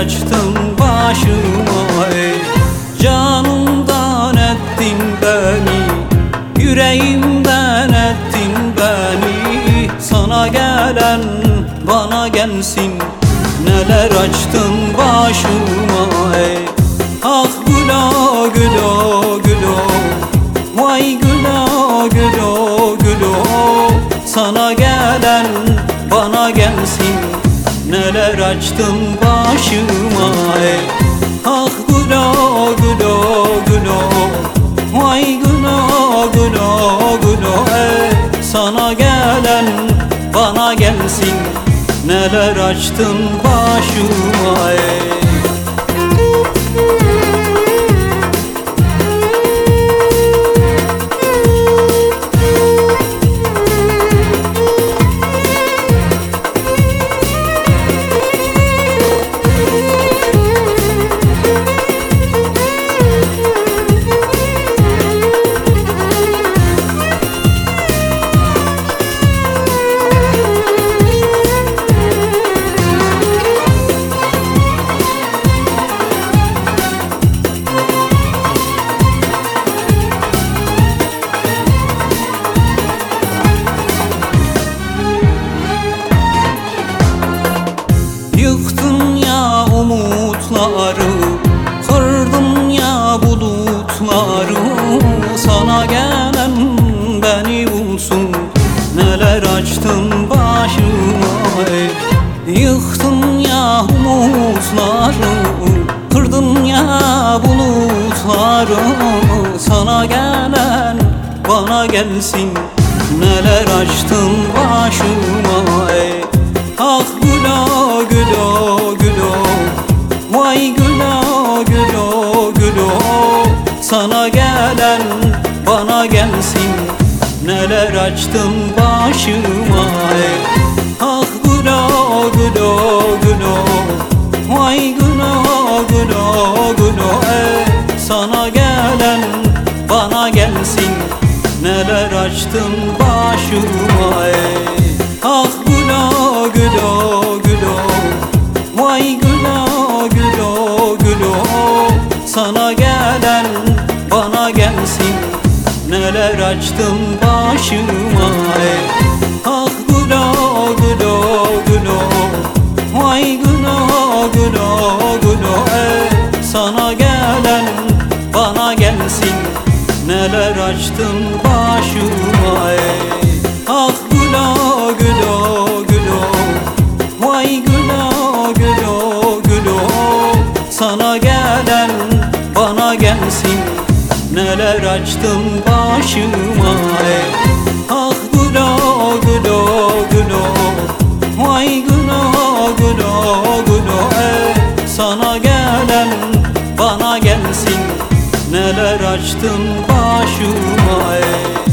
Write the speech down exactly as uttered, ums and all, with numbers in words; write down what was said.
açtın başıma ey. Canımdan ettin beni, yüreğimden ettin beni. Sana gelen bana gelsin, neler açtın başıma ey. Ah gülo gülo gülo, vay gülo gülo gülo. Sana gelen bana gelsin, neler açtın başıma ey. Ah gülo gülo gülo, vay gülo gülo gülo ey. Sana gelen bana gelsin, neler açtın başıma ey. Yıktın ya umutları, kırdın ya bulutları. Sana gelen beni bulsun, neler açtın başıma ey. Yıktın ya umutları, kırdın ya bulutları. Sana gelen bana gelsin, neler açtın başıma ey. Ah gülo gülo gülo, vay gülo gülo gülo. Sana gelen bana gelsin, neler açtın başıma ey. Ah gülo gülo gülo, vay gülo gülo gülo ey. Sana gelen bana gelsin, neler açtın başıma ey. Ah gülo gülo gülo, vay gülo gülo gülo. Sana gelen bana gelsin, neler açtın başıma ey. Ah gülo gülo gülo, vay gülo gülo gülo ey. Sana gelen bana gelsin, neler açtın başıma ey. Ah gülo gülo gülo, vay gülo gülo gülo. Sana gelen bana gelsin, neler açtın başıma ey. Ah gülo gülo gülo, vay gülo gülo gülo ey. Sana gelen bana gelsin, neler açtın başıma ey.